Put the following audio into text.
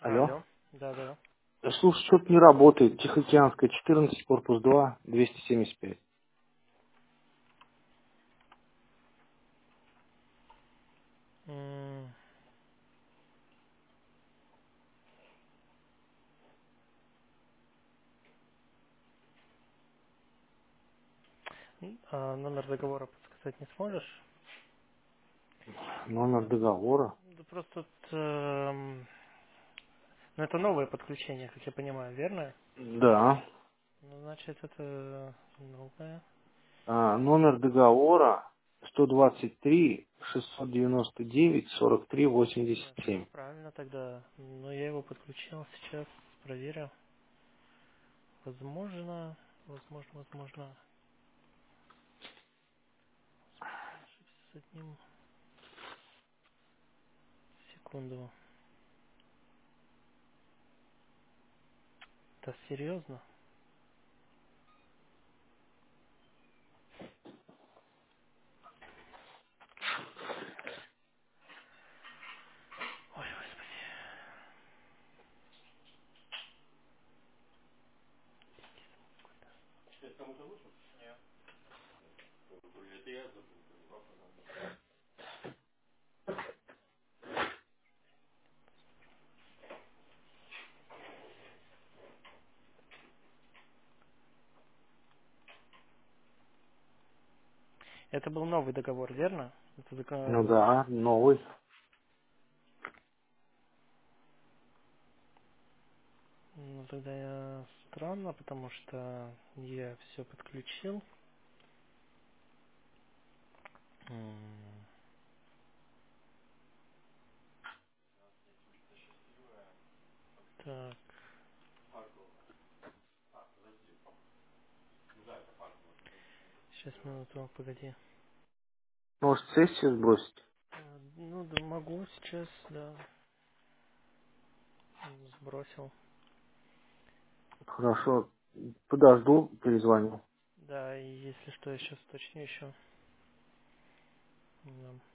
Алло. Алло. Да-да. Слушай, что-то не работает. Тихоокеанская, 14, корпус 2, 275. М, Номер договора подсказать не сможешь? Номер договора. Да просто тут, ну, это новое подключение, как я понимаю, верно? Да. Ну, значит, это новое. Номер договора 123 699 43 Да, все 87. правильно тогда. Но я его подключил сейчас, проверю. Возможно. Ошибся с одним. Секунду. Это серьезно? Ой, господи. Это был новый договор, верно? Это Ну да, новый. Ну, тогда я странно, потому что я все подключил. М, Так, сейчас минуту, погоди. Может, сессию сбросить? Ну, да, могу сейчас, да, сбросил. Хорошо. Подожду, перезвоню. Да, и если что, я сейчас уточню еще. Да.